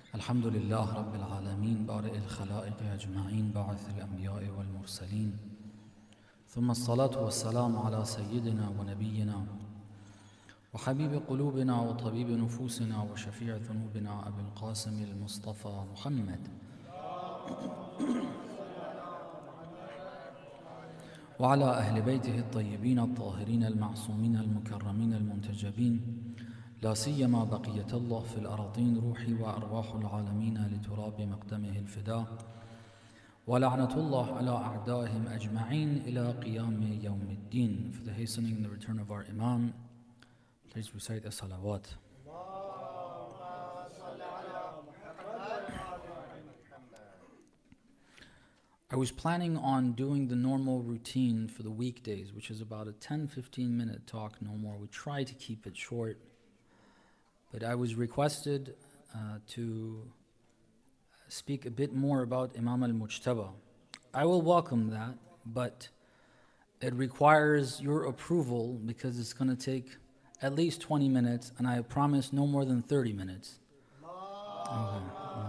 الحمد لله رب العالمين بارئ الخلائق أجمعين باعث الأنبياء والمرسلين ثم الصلاة والسلام على سيدنا ونبينا وحبيب قلوبنا وطبيب نفوسنا وشفيع ذنوبنا أبي القاسم المصطفى محمد وعلى أهل بيته الطيبين الطاهرين المعصومين المكرمين المنتجبين لا سيما بقية الله في الأراضين روحي وأرواح العالمين لتراب مقدمه الفداء ولعنة الله على أعدائهم أجمعين إلى قيام يوم الدين. For the hastening and the return of our Imam, please recite the salawat. I was planning on doing the normal routine for the weekdays, which is about a 10-15 minute talk, no more. We try to keep it short. But I was requested to speak a bit more about Imam al-Mujtaba. I will welcome that, but it requires your approval because it's going to take at least 20 minutes, and I promise no more than 30 minutes. Okay.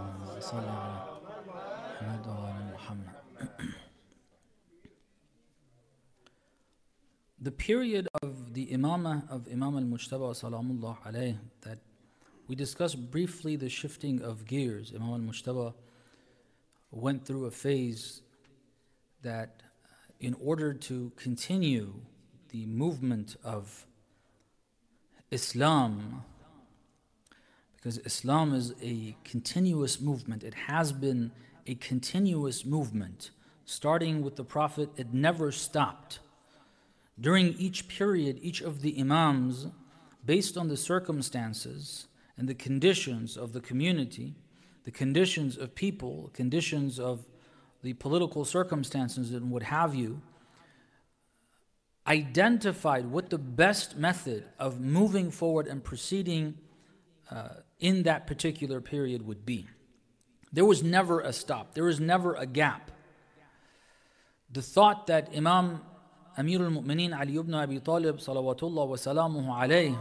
The period of the Imamah of Imam al-Mujtaba salamullah alayh, that we discussed briefly the shifting of gears. Imam al-Mujtaba went through a phase that in order to continue the movement of Islam, because Islam is a continuous movement, it has been a continuous movement. Starting with the Prophet, it never stopped. During each period, each of the Imams, based on the circumstances and the conditions of the community, the conditions of people, conditions of the political circumstances and what have you, identified what the best method of moving forward and proceeding in that particular period would be. There was never a stop. There was never a gap. The thought that Imam Amir al-Mu'mineen Ali ibn Abi Talib salawatullah wa salamuhu alayh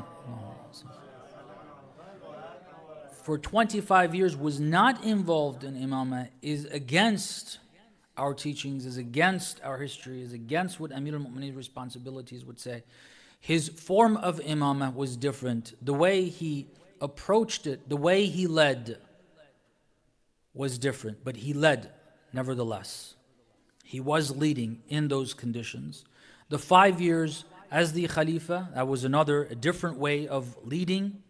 for 25 years was not involved in imamah is against our teachings, is against our history, is against what Amir al-Mu'mineen's responsibilities would say. His form of imamah was different. The way he approached it, the way he led was different, but he led nevertheless. He was leading in those conditions. The 5 years as the Khalifa, that was a different way of leading.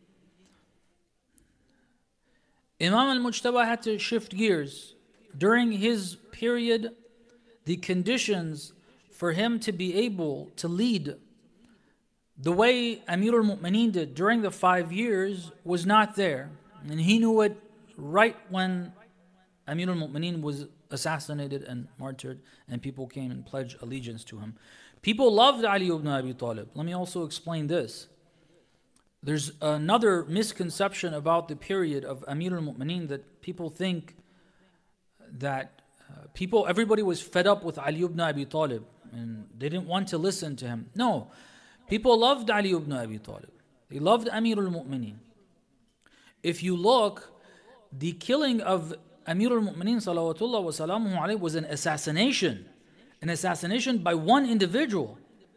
Imam al-Mujtaba had to shift gears. During his period, the conditions for him to be able to lead the way Amir al-Mu'mineen did during the 5 years was not there. And he knew it right when Amir al-Mu'mineen was assassinated and martyred, and people came and pledged allegiance to him. People loved Ali ibn Abi Talib. Let me also explain this. There's another misconception about the period of Amir al-Mu'mineen, that people think that everybody was fed up with Ali ibn Abi Talib and they didn't want to listen to him. No, people loved Ali ibn Abi Talib. They loved Amir al-Mu'mineen. If you look, the killing of Amir al-Mu'mineen salawatullah wa salamuhu alayhi was an assassination by one individual.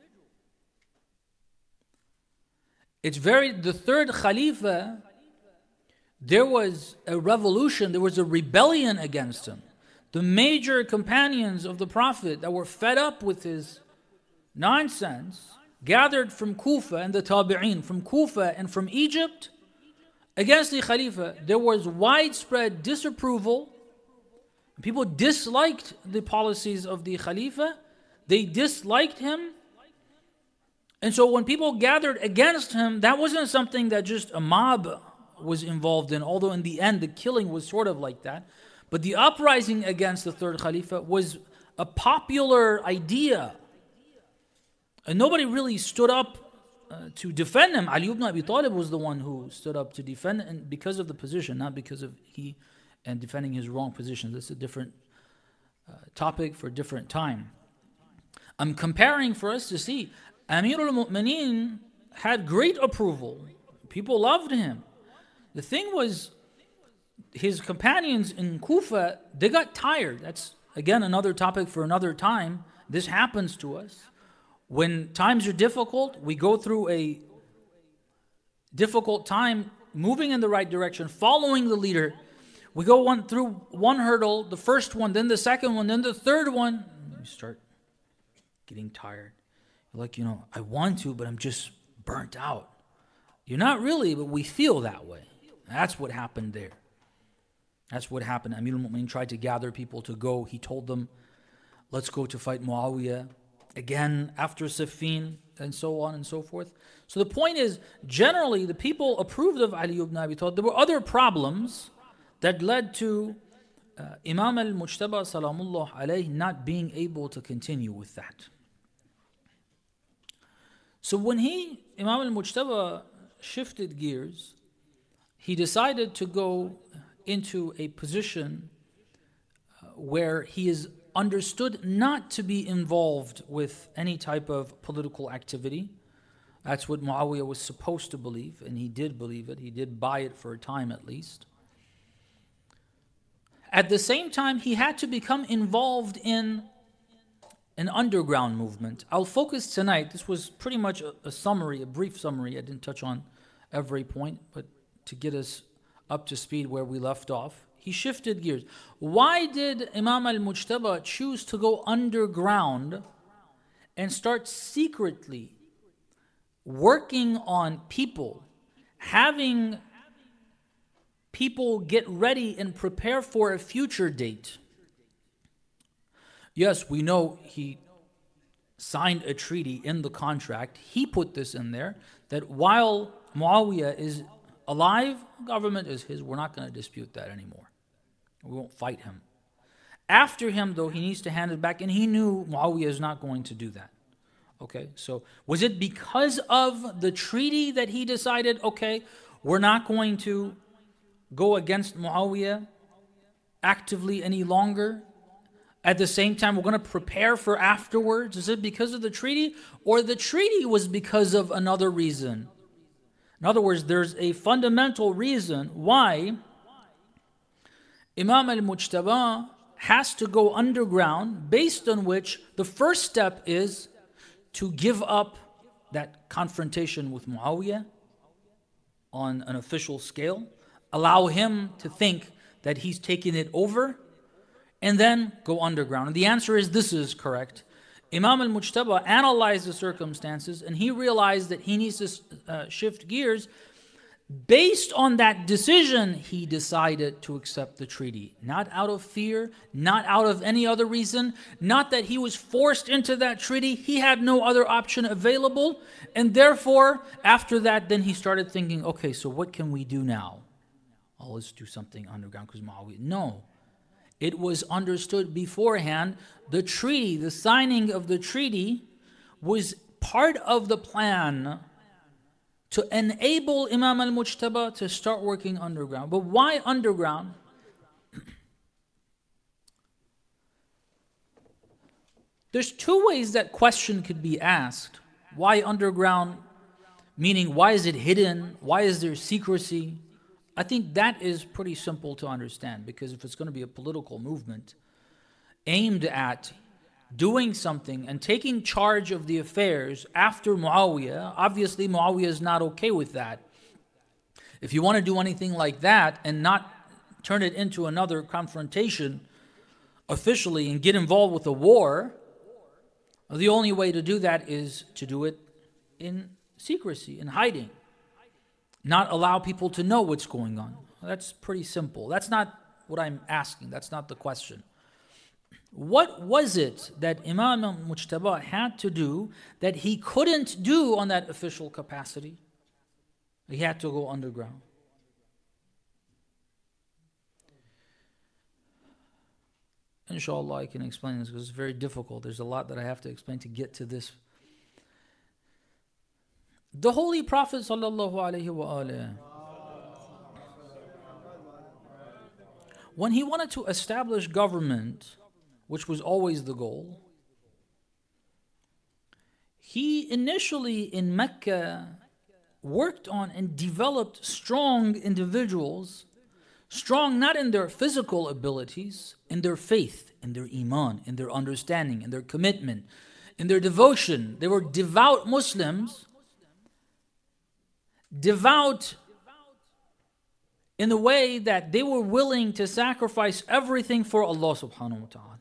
The third Khalifa, there was a revolution, there was a rebellion against him. The major companions of the Prophet that were fed up with his nonsense gathered from Kufa and the Tabi'een, from Kufa and from Egypt against the Khalifa. There was widespread disapproval. People disliked the policies of the Khalifa. They disliked him. And so when people gathered against him, that wasn't something that just a mob was involved in, although in the end the killing was sort of like that. But the uprising against the third Khalifa was a popular idea. And nobody really stood up to defend him. Ali ibn Abi Talib was the one who stood up to defend him, and because of the position, not because of he and defending his wrong position. This is a different topic for a different time. I'm comparing for us to see. Amir al-Mu'mineen had great approval. People loved him. The thing was, his companions in Kufa, they got tired. That's, again, another topic for another time. This happens to us. When times are difficult, we go through a difficult time, moving in the right direction, following the leader. We go through one hurdle, the first one, then the second one, then the third one. You start getting tired. You're like, I want to, but I'm just burnt out. You're not really, but we feel that way. That's what happened there. That's what happened. Amir al-Mu'mineen tried to gather people to go. He told them, let's go to fight Muawiyah. Again, after Siffin, and so on and so forth. So the point is, generally, the people approved of Ali ibn Abi Talib. There were other problems that led to Imam al-Mujtaba salamullah alayhi not being able to continue with that. So when Imam al-Mujtaba shifted gears, he decided to go into a position where he is understood not to be involved with any type of political activity. That's what Muawiyah was supposed to believe, and he did believe it. He did buy it for a time at least. At the same time, he had to become involved in an underground movement. I'll focus tonight. This was pretty much a summary, a brief summary. I didn't touch on every point, but to get us up to speed where we left off. He shifted gears. Why did Imam al-Mujtaba choose to go underground and start secretly working on people, having people get ready and prepare for a future date? Yes, we know he signed a treaty in the contract. He put this in there, that while Muawiyah is alive, government is his. We're not going to dispute that anymore. We won't fight him. After him, though, he needs to hand it back, and he knew Muawiyah is not going to do that. Okay, so was it because of the treaty that he decided, okay, we're not going to go against Muawiyah actively any longer? At the same time, we're going to prepare for afterwards? Is it because of the treaty? Or the treaty was because of another reason? In other words, there's a fundamental reason why Imam al-Mujtaba has to go underground, based on which the first step is to give up that confrontation with Muawiyah on an official scale, allow him to think that he's taking it over, and then go underground. And the answer is this is correct. Imam al-Mujtaba analyzed the circumstances, and he realized that he needs to shift gears. Based on that decision, he decided to accept the treaty. Not out of fear, not out of any other reason, not that he was forced into that treaty. He had no other option available. And therefore, after that, then he started thinking, okay, so what can we do now? Oh, let's do something underground because Muawiyah. No. It was understood beforehand. The treaty, the signing of the treaty, was part of the plan to enable Imam al-Mujtaba to start working underground. But why underground? There's two ways that question could be asked. Why underground? Meaning, why is it hidden? Why is there secrecy? I think that is pretty simple to understand, because if it's going to be a political movement aimed at doing something and taking charge of the affairs after Muawiyah, obviously Muawiyah is not okay with that. If you want to do anything like that and not turn it into another confrontation officially and get involved with a war, the only way to do that is to do it in secrecy, in hiding. Not allow people to know what's going on. That's pretty simple. That's not what I'm asking. That's not the question. What was it that Imam al-Mujtaba had to do that he couldn't do on that official capacity? He had to go underground. Inshallah, I can explain this because it's very difficult. There's a lot that I have to explain to get to this. The Holy Prophet sallallahu alaihi wasallam, when he wanted to establish government, which was always the goal, he initially in Mecca worked on and developed strong individuals Strong not in their physical abilities, in their faith, in their iman, in their understanding, in their commitment, in their devotion. They were devout Muslims, devout in the way that they were willing to sacrifice everything for Allah subhanahu wa ta'ala.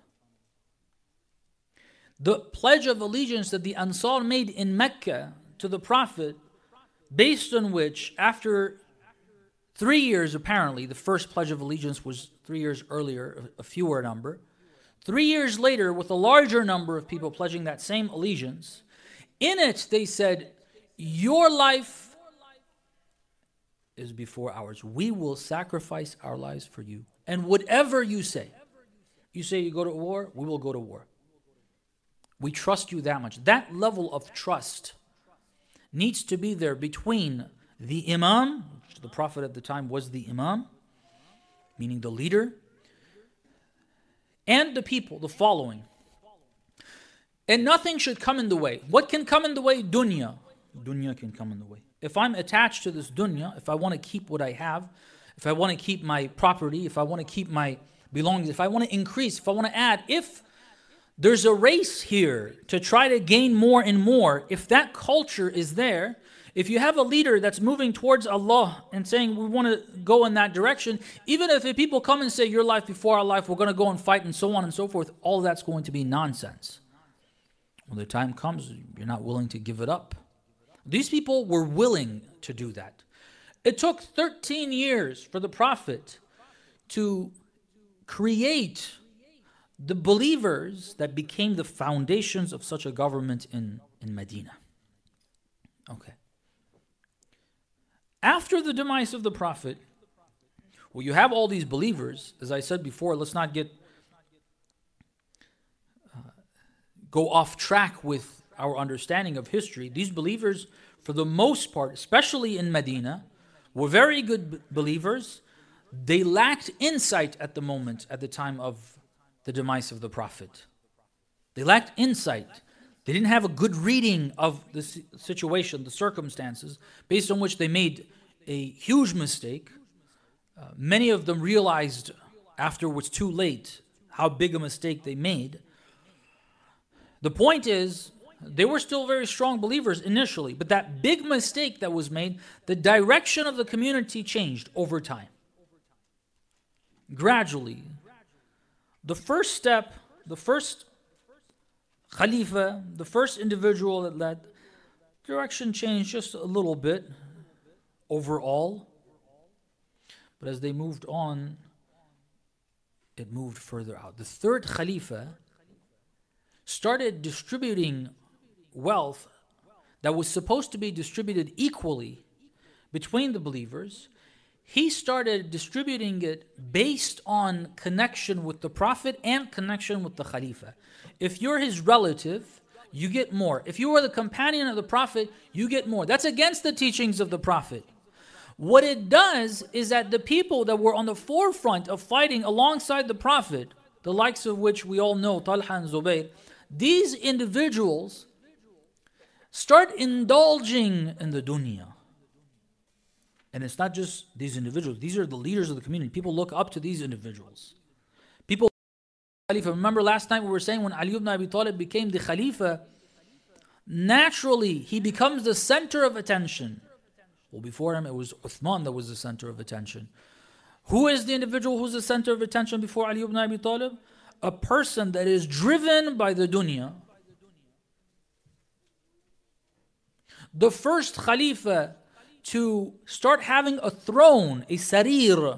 The pledge of allegiance that the Ansar made in Mecca to the Prophet, based on which, after 3 years apparently, the first pledge of allegiance was 3 years earlier, a fewer number. 3 years later, with a larger number of people pledging that same allegiance, in it they said, your life is before ours. We will sacrifice our lives for you. And whatever you say you go to war, we will go to war. We trust you that much. That level of trust needs to be there between the Imam, which the Prophet at the time was the Imam, meaning the leader, and the people, the following. And nothing should come in the way. What can come in the way? Dunya. Dunya can come in the way. If I'm attached to this dunya, if I want to keep what I have, if I want to keep my property, if I want to keep my belongings, if I want to increase, if I want to add, if there's a race here to try to gain more and more, if that culture is there, if you have a leader that's moving towards Allah and saying we want to go in that direction, even if people come and say your life before our life, we're going to go and fight and so on and so forth, all that's going to be nonsense. When the time comes, you're not willing to give it up. These people were willing to do that. It took 13 years for the Prophet to create the believers that became the foundations of such a government in Medina. Okay. After the demise of the Prophet, well, you have all these believers. As I said before, let's not go off track with our understanding of history. These believers, for the most part, especially in Medina, were very good believers. They lacked insight at the time of the demise of the Prophet. They lacked insight. They didn't have a good reading of the situation, the circumstances, based on which they made a huge mistake. Many of them realized after it was too late how big a mistake they made. The point is, they were still very strong believers initially, but that big mistake that was made, the direction of the community changed over time. Gradually. The first step, the first Khalifa, the first individual that led, direction changed just a little bit overall. But as they moved on, it moved further out. The third Khalifa started distributing wealth that was supposed to be distributed equally between the believers. He started distributing it based on connection with the Prophet and connection with the Khalifa. If you're his relative, you get more. If you are the companion of the Prophet, you get more. That's against the teachings of the Prophet. What it does is that the people that were on the forefront of fighting alongside the Prophet, the likes of which we all know, Talha and Zubayr, these individuals start indulging in the dunya. And it's not just these individuals. These are the leaders of the community. People look up to these individuals. People, remember last night we were saying when Ali ibn Abi Talib became the Khalifa, naturally he becomes the center of attention. Well, before him it was Uthman that was the center of attention. Who is the individual who's the center of attention before Ali ibn Abi Talib? A person that is driven by the dunya. The first Khalifa to start having a throne, a sarir,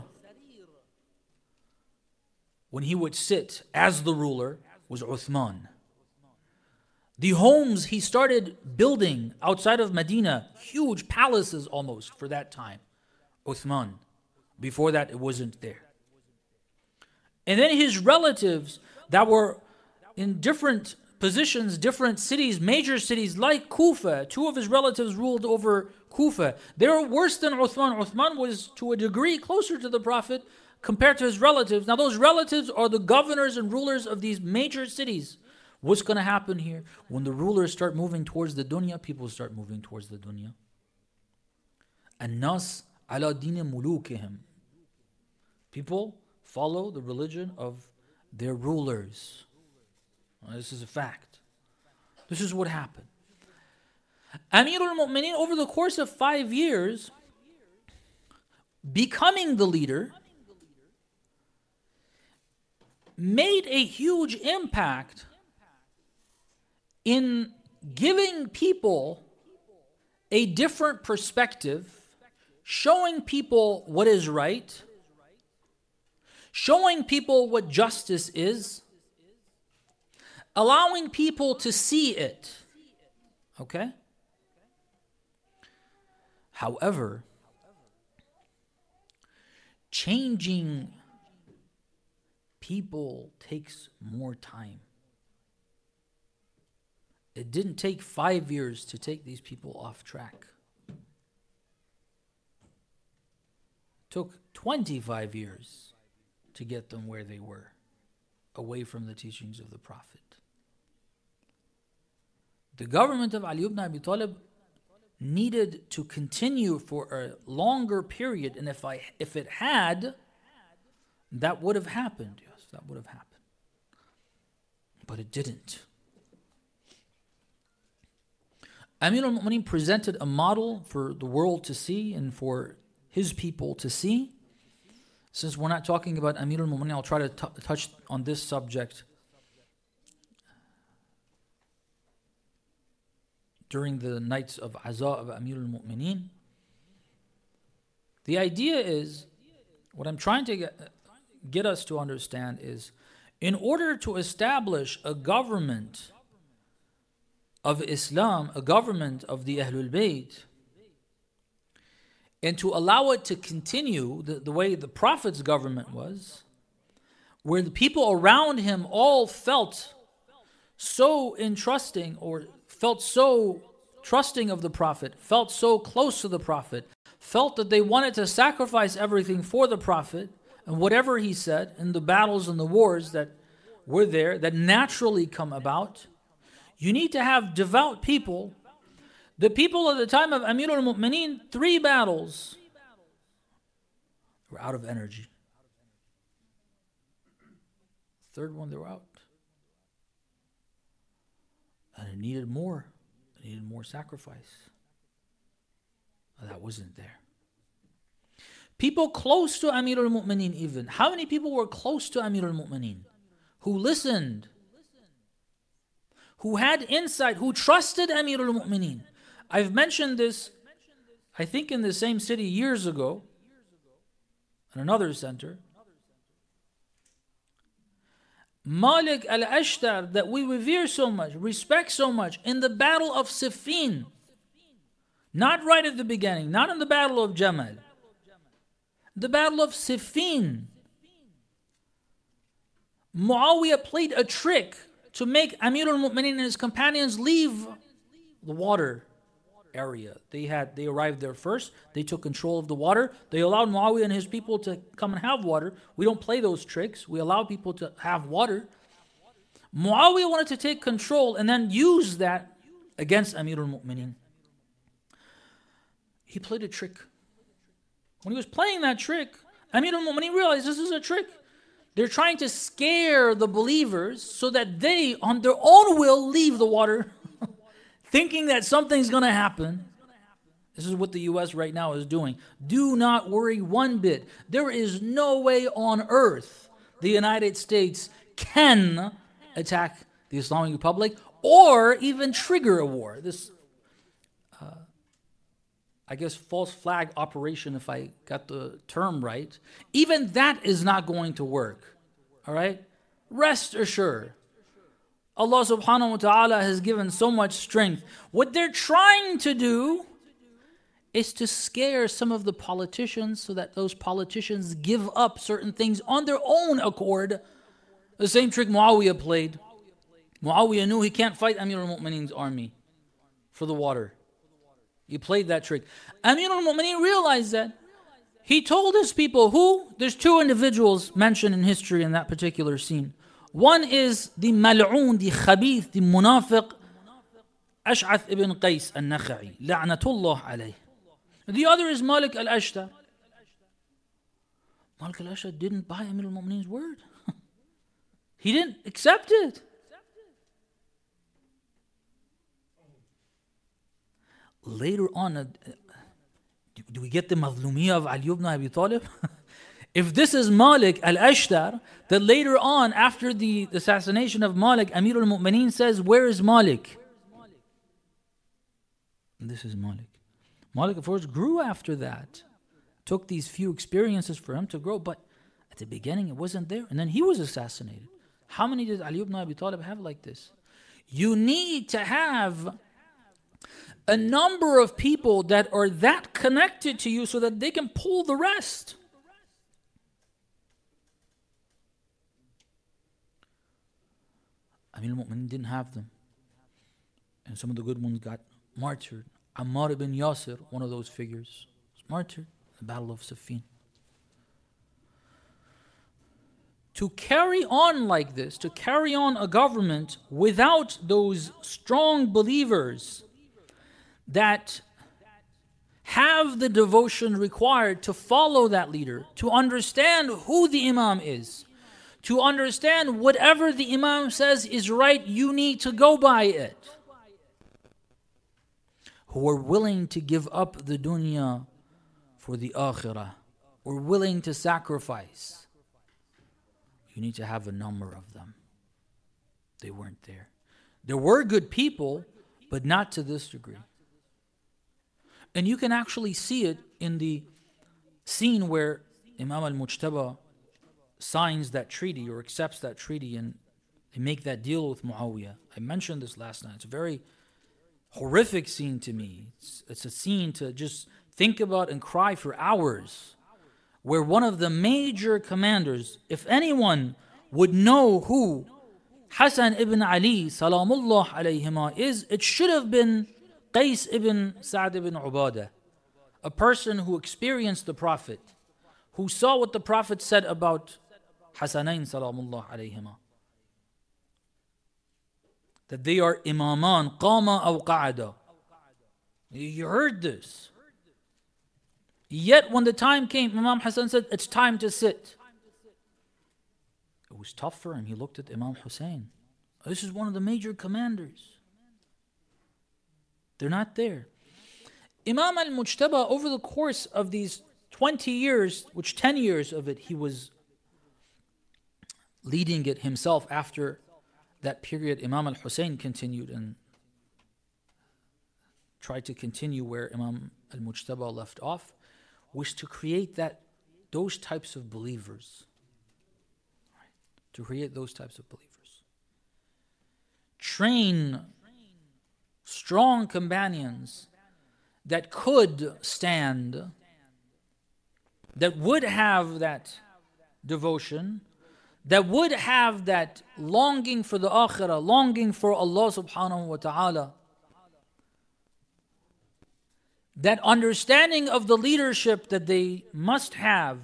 when he would sit as the ruler, was Uthman. The homes he started building outside of Medina, huge palaces almost for that time, Uthman. Before that, it wasn't there. And then his relatives that were in different positions, different cities, major cities like Kufa. Two of his relatives ruled over Kufa. They were worse than Uthman. Uthman was to a degree closer to the Prophet compared to his relatives. Now those relatives are the governors and rulers of these major cities. What's going to happen here? When the rulers start moving towards the dunya, people start moving towards the dunya. الناس على دين ملوكهم. People follow the religion of their rulers. This is a fact. This is what happened. Amir al-Mu'mineen, over the course of 5 years, becoming the leader, made a huge impact in giving people a different perspective, showing people what is right, showing people what justice is, allowing people to see it. Okay? However, changing people takes more time. It didn't take 5 years to take these people off track. It took 25 years to get them where they were, away from the teachings of the Prophet. The government of Ali ibn Abi Talib needed to continue for a longer period, and if it had, that would have happened. Yes, that would have happened. But it didn't. Amir al-Mu'mineen presented a model for the world to see and for his people to see. Since we're not talking about Amir al-Mu'mineen, I'll try to touch on this subject during the nights of Aza of Amir al-Mu'mineen. The idea is, what I'm trying to get us to understand is, in order to establish a government of Islam, a government of the Ahlul Bayt, and to allow it to continue the way the Prophet's government was, where the people around him all felt so entrusting, or felt so trusting of the Prophet, felt so close to the Prophet, felt that they wanted to sacrifice everything for the Prophet, and whatever he said in the battles and the wars that were there, that naturally come about, you need to have devout people. The people at the time of Amir al-Mu'mineen, 3 battles, were out of energy. Third one, they were out. And it needed more. It needed more sacrifice. That wasn't there. People close to Amir al-Mu'mineen even. How many people were close to Amir al-Mu'mineen? Who listened? Who had insight? Who trusted Amir al-Mu'mineen? I've mentioned this, I think in the same city years ago, in another center. Malik al-Ashtar, that we revere so much, respect so much, in the battle of Siffin, not right at the beginning, not in the battle of Jamal, the battle of Siffin, Muawiyah played a trick to make Amir al-Mu'mineen and his companions leave the water area. They arrived there first. They took control of the water. They allowed Muawiyah and his people to come and have water. We don't play those tricks. We allow people to have water. Muawiyah wanted to take control and then use that against Amir al-Mu'mineen. He played a trick. When he was playing that trick, Amir al-Mu'mineen realized this is a trick. They're trying to scare the believers so that they, on their own will, leave the water, thinking that something's going to happen. This is what the U.S. right now is doing. Do not worry one bit. There is no way on earth the United States can attack the Islamic Republic or even trigger a war. This, I guess, false flag operation, if I got the term right, even that is not going to work. All right? Rest assured. Allah subhanahu wa ta'ala has given so much strength. What they're trying to do is to scare some of the politicians so that those politicians give up certain things on their own accord. The same trick Muawiyah played. Muawiyah knew he can't fight Amir al-Mu'mineen's army for the water. He played that trick. Amir al-Mu'mineen realized that. He told his people who? There's 2 individuals mentioned in history in that particular scene. One is the mal'oon, the khabith, the munafiq, Ash'ath ibn Qais al-Nakha'i, la'natullah alayh. The other is Malik al-Ashtar. Malik al-Ashtar didn't buy Amir al-Mu'mineen's word. He didn't accept it. Later on, do we get the mazlumiyah of Ali ibn Abi Talib? If this is Malik al-Ashtar, then later on, after the assassination of Malik, Amir al-Mu'mineen says, where is Malik? And this is Malik. Malik, of course, grew after that. Took these few experiences for him to grow, but at the beginning it wasn't there. And then he was assassinated. How many did Ali ibn Abi Talib have like this? You need to have a number of people that are that connected to you so that they can pull the rest. Amir al-Mu'mineen didn't have them. And some of the good ones got martyred. Ammar ibn Yasir, one of those figures, was martyred in the Battle of Siffin. To carry on like this, to carry on a government without those strong believers that have the devotion required to follow that leader, to understand who the Imam is, to understand whatever the Imam says is right, you need to go by it. Who are willing to give up the dunya for the akhirah, or willing to sacrifice. You need to have a number of them. They weren't there. There were good people, but not to this degree. And you can actually see it in the scene where Imam al-Mujtaba signs that treaty or accepts that treaty and they make that deal with Muawiyah. I mentioned this last night. It's a very horrific scene to me. It's a scene to just think about and cry for hours, where one of the major commanders, if anyone would know who Hassan ibn Ali salamullah alayhima is, it should have been Qais ibn Sa'd ibn Ubadah, a person who experienced the Prophet, who saw what the Prophet said about Hassanain salamullah alayhima, that they are imaman qama aw qa'ada. You heard this. Yet when the time came, Imam Hassan said, it's time to sit. It was tough for him. He looked at Imam Hussein. This is one of the major commanders. They're not there. Imam al-Mujtaba, over the course of these 20 years, which 10 years of it, he was leading it himself. After that period, Imam al-Hussein continued and tried to continue where Imam al-Mujtaba left off, was to create those types of believers. Right? To create those types of believers. Train strong companions that could stand, that would have that devotion, that would have that longing for the akhirah, longing for Allah subhanahu wa ta'ala, that understanding of the leadership that they must have.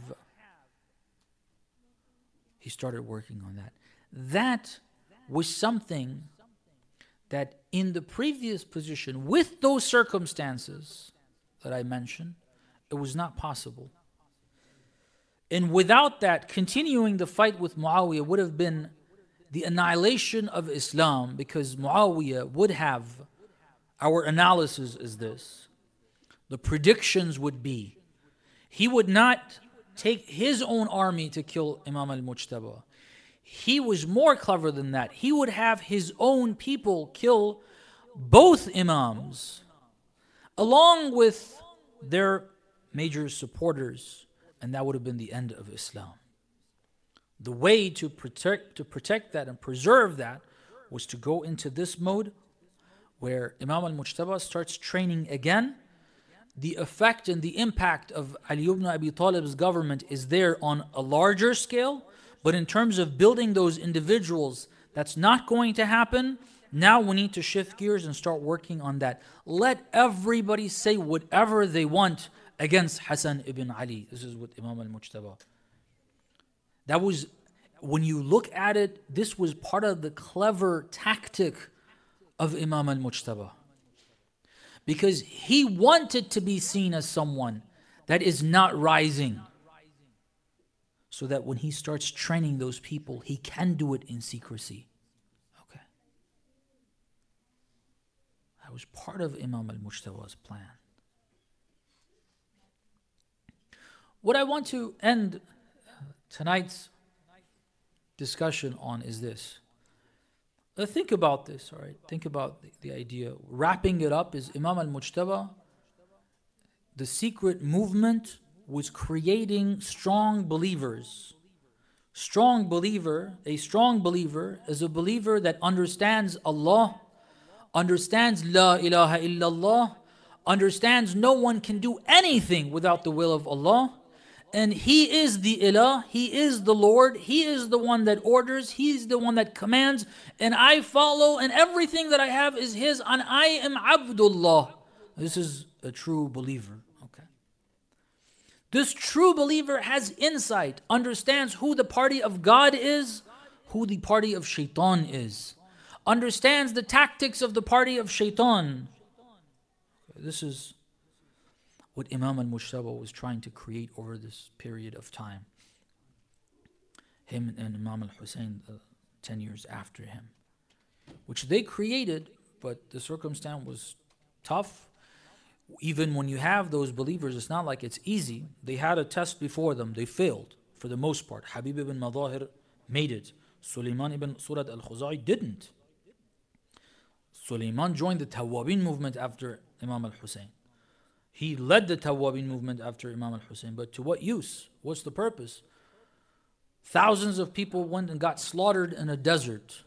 He started working on that. That was something that in the previous position, with those circumstances that I mentioned, it was not possible. And without that, continuing the fight with Muawiyah would have been the annihilation of Islam, because Muawiyah would have, our analysis is this, the predictions would be, he would not take his own army to kill Imam al-Mujtaba. He was more clever than that. He would have his own people kill both Imams, along with their major supporters, and that would have been the end of Islam. The way to protect that and preserve that was to go into this mode where Imam al-Mujtaba starts training again. The effect and the impact of Ali ibn Abi Talib's government is there on a larger scale, but in terms of building those individuals, that's not going to happen. Now we need to shift gears and start working on that. Let everybody say whatever they want against Hassan ibn Ali. This is what Imam al-Mujtaba. That was, when you look at it, this was part of the clever tactic of Imam al-Mujtaba. Because he wanted to be seen as someone that is not rising. so that when he starts training those people, he can do it in secrecy. Okay. That was part of Imam al-Mujtaba's plan. What I want to end tonight's discussion on is this. Think about this, all right? Think about the idea. Wrapping it up is Imam al-Mujtaba, the secret movement was creating strong believers. A strong believer is a believer that understands Allah, understands La ilaha illallah, understands no one can do anything without the will of Allah, and He is the Ilah, He is the Lord, He is the one that orders, He is the one that commands, and I follow, and everything that I have is His, and I am Abdullah. This is a true believer. This true believer has insight, understands who the party of God is, who the party of shaitan is, understands the tactics of the party of shaitan. This is what Imam al-Mujtaba was trying to create over this period of time. Him and Imam al-Hussein 10 years after him, which they created, but the circumstance was tough. Even when you have those believers, it's not like it's easy. They had a test before them. They failed for the most part. Habib ibn Madahir made it. Sulaiman ibn Surad al-Khuzai didn't. Sulaiman joined the Tawwabin movement after Imam al-Hussein. He led the Tawwabin movement after Imam al-Hussein. But to what use? What's the purpose? Thousands of people went and got slaughtered in a desert.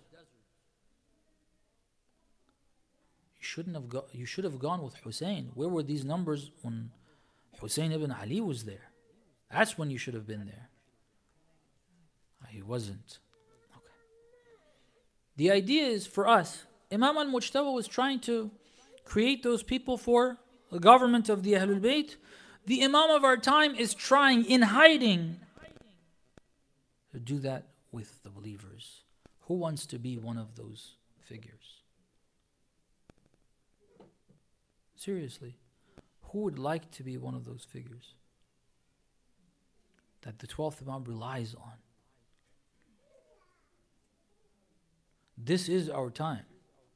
You should have gone with Hussein. Where were these numbers when Hussein ibn Ali was there? That's when you should have been there. He wasn't. Okay. The idea is for us, Imam al-Mujtaba was trying to create those people for the government of the Ahlul Bayt. The Imam of our time is trying in hiding to do that with the believers. Who wants to be one of those figures? Seriously, who would like to be one of those figures that the 12th Imam relies on? This is our time.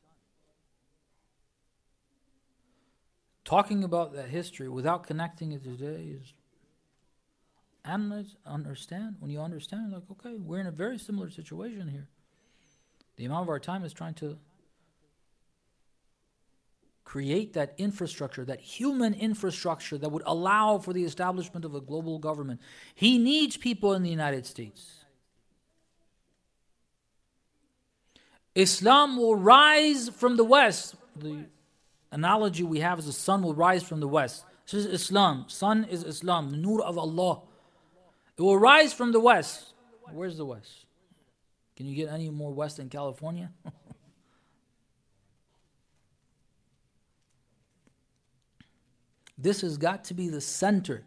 Talking about that history without connecting it today is understand. When you understand, like, okay, we're in a very similar situation here. The Imam of our time is trying to create that infrastructure, that human infrastructure that would allow for the establishment of a global government. He needs people in the United States. Islam will rise from the West. The analogy we have is the sun will rise from the West. This is Islam. Sun is Islam, the nur of Allah. It will rise from the West. Where's the West? Can you get any more West than California? This has got to be the center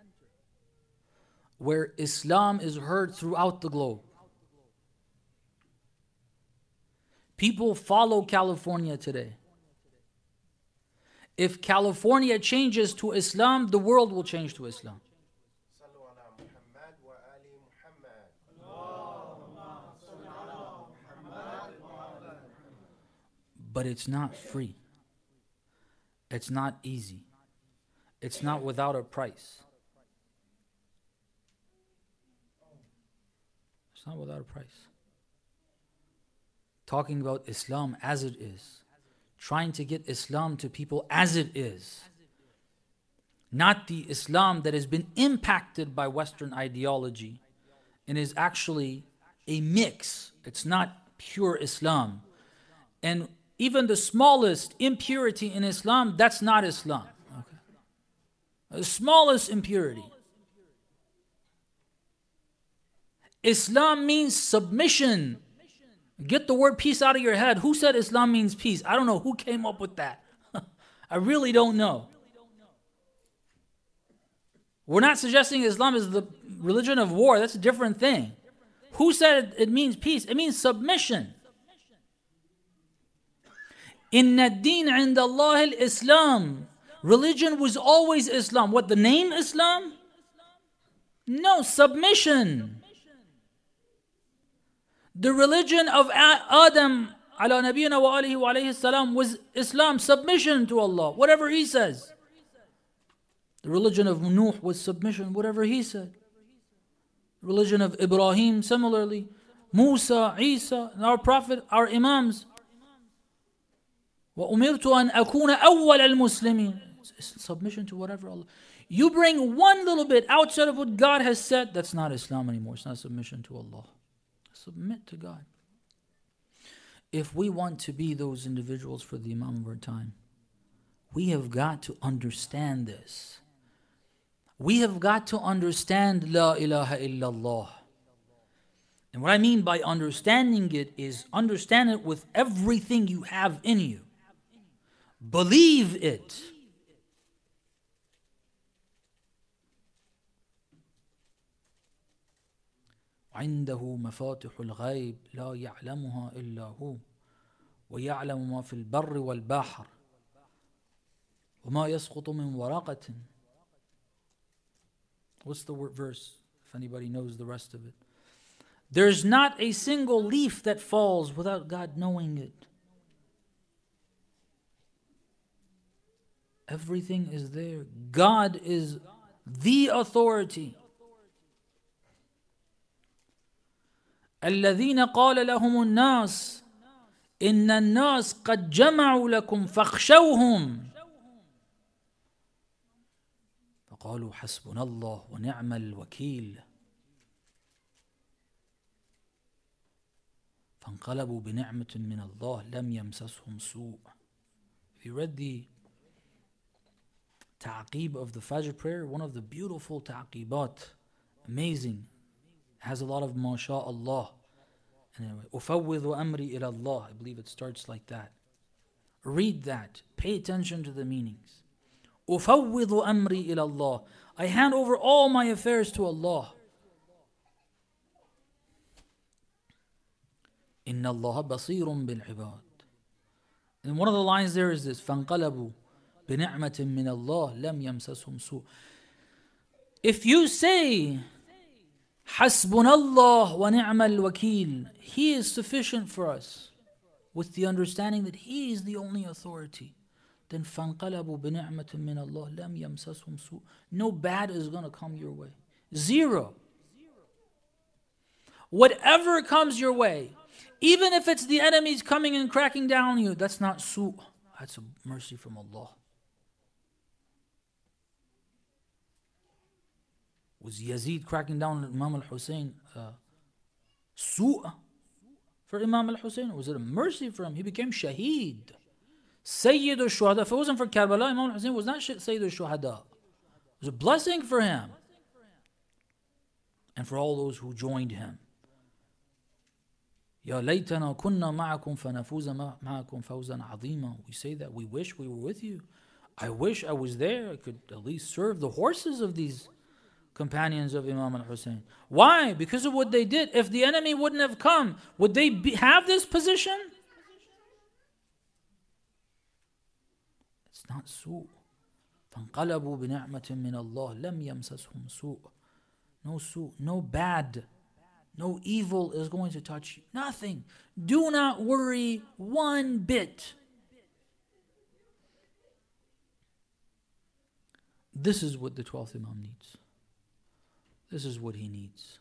where Islam is heard throughout the globe. People follow California today. If California changes to Islam, the world will change to Islam. But it's not free. It's not easy. It's not without a price. It's not without a price. Talking about Islam as it is. Trying to get Islam to people as it is. Not the Islam that has been impacted by Western ideology and is actually a mix. It's not pure Islam. And even the smallest impurity in Islam, that's not Islam. The smallest impurity. Islam means submission. Get the word peace out of your head. Who said Islam means peace? I don't know who came up with that. I really don't know. We're not suggesting Islam is the religion of war. That's a different thing. Who said it means peace? It means submission. Inna ad-din 'inda Allah al-Islam. Religion was always Islam. What, the name Islam? No, submission. The religion of Adam ala nabiyina wa alihi wa alayhi salam was Islam, submission to Allah, whatever He says. The religion of Nuh was submission, whatever he said. The religion of Ibrahim, similarly. Musa, Isa, and our Prophet, our Imams. وَأُمِرْتُ أَنْ أَكُونَ أَوَّلَ الْمُسْلِمِينَ. Submission to whatever Allah. You bring one little bit outside of what God has said, that's not Islam anymore. It's not submission to Allah. Submit to God. If we want to be those individuals for the Imam of our time, we have got to understand this. We have got to understand La ilaha illallah. And what I mean by understanding it is understand it with everything you have in you. Believe it. عنده مفاتح الغيب لا يعلمها إلا هو ويعلم ما في البر والبحر وما يسقط من ورقة. What's the verse? If anybody knows the rest of it. There's not a single leaf that falls without God knowing it. Everything is there. God is the authority. الذين قال لهم الناس إن الناس قد جمعوا لكم فاخشوهم فقالوا حسبنا الله ونعم الوكيل فانقلبوا بنعمة من الله لم يمسسهم سوء. If you read the ta'qib of the Fajr prayer, one of the beautiful ta'qibat, amazing, has a lot of masha'Allah. Anyway, أفوض أمري إلى الله, I believe it starts like that. Read that, pay attention to the meanings. أفوض أمري إلى الله, I hand over all my affairs to Allah. إن الله بصير بالعباد. And one of the lines there is this, فانقلبوا بنعمة من الله لم يمسسهم سوء. If you say حسبنا الله ونعم الوكيل, He is sufficient for us, with the understanding that He is the only authority, then فانقلبوا بنعمة من الله لم يمسسهم سوء. No bad is going to come your way. Zero. Whatever comes your way, even if it's the enemies coming and cracking down on you, that's not su'. That's a mercy from Allah. Was Yazid cracking down on Imam al-Hussein su' for Imam al-Hussein? Or was it a mercy for him? He became shaheed. Sayyid al-Shuhada. If it wasn't for Karbala, Imam al-Hussein was not Sayyid al-Shuhada. It was a blessing for him and for all those who joined him. يا ليتنا كنا معكم فنفوز معكم فوزا عظيما. We say that we wish we were with you. I wish I was there. I could at least serve the horses of these companions of Imam al-Hussein. Why? Because of what they did. If the enemy wouldn't have come, would they have this position? It's not su'. فانقلبوا بنعمة من الله لم يمسسهم سوء. No su', no bad. No evil is going to touch you. Nothing. Do not worry one bit. This is what the 12th Imam needs. This is what he needs.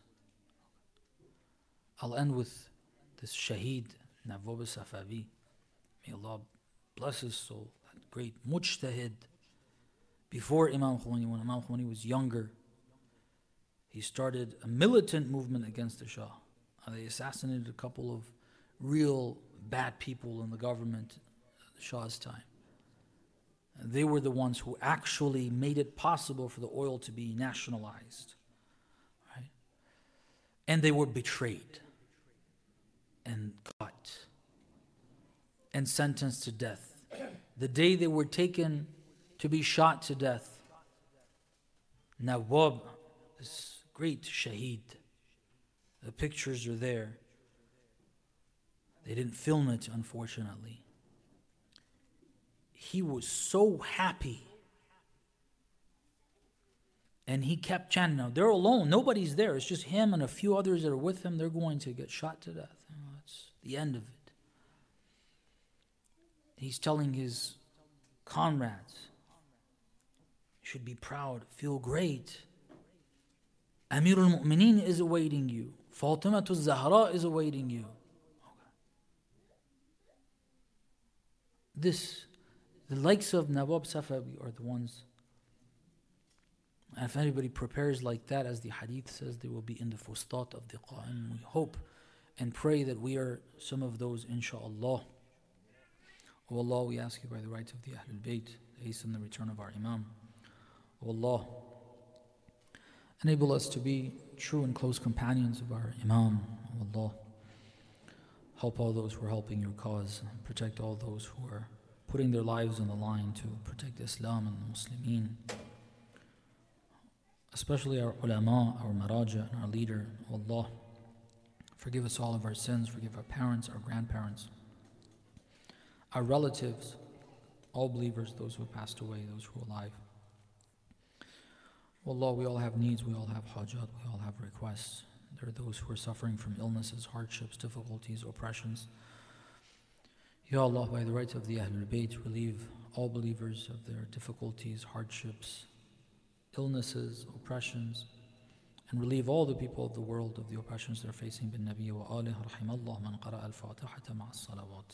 I'll end with this Shaheed Nawwab al-Safavi. May Allah bless his soul. That great mujtahid. Before Imam Khomeini, when Imam Khomeini was younger, he started a militant movement against the Shah. They assassinated a couple of real bad people in the government at the Shah's time. And they were the ones who actually made it possible for the oil to be nationalized. Right? And they were betrayed and caught and sentenced to death. The day they were taken to be shot to death, Nawwab, this great shaheed, the pictures are there. They didn't film it, unfortunately. He was so happy And he kept chanting. Now, they're alone. Nobody's there. It's just him and a few others that are with him. They're going to get shot to death. That's the end of it. He's telling his comrades, you should be proud, feel great. Amir al-Mu'mineen is awaiting you. Fatima al-Zahra is awaiting you. The likes of Nawab Safawi are the ones. And if anybody prepares like that, as the hadith says, they will be in the fustat of the Qa'im. We hope and pray that we are some of those, insha'Allah. O Allah, we ask you by the rights of the Ahlul Bayt, hasten the return of our Imam. O Allah, enable us to be true and close companions of our Imam. O Allah, help all those who are helping your cause. Protect all those who are putting their lives on the line to protect Islam and the Muslimin. Especially our ulama, our maraja, and our leader. O Allah, forgive us all of our sins. Forgive our parents, our grandparents, our relatives, all believers, those who have passed away, those who are alive. O Allah, we all have needs, we all have hajat, we all have requests. There are those who are suffering from illnesses, hardships, difficulties, oppressions. Ya Allah, by the rights of the Ahlul Bayt, relieve all believers of their difficulties, hardships, illnesses, oppressions, and relieve all the people of the world of the oppressions they're facing. Bin Nabi wa alih rahimallah man qara'a al-Fatihata ma'a as-salawat.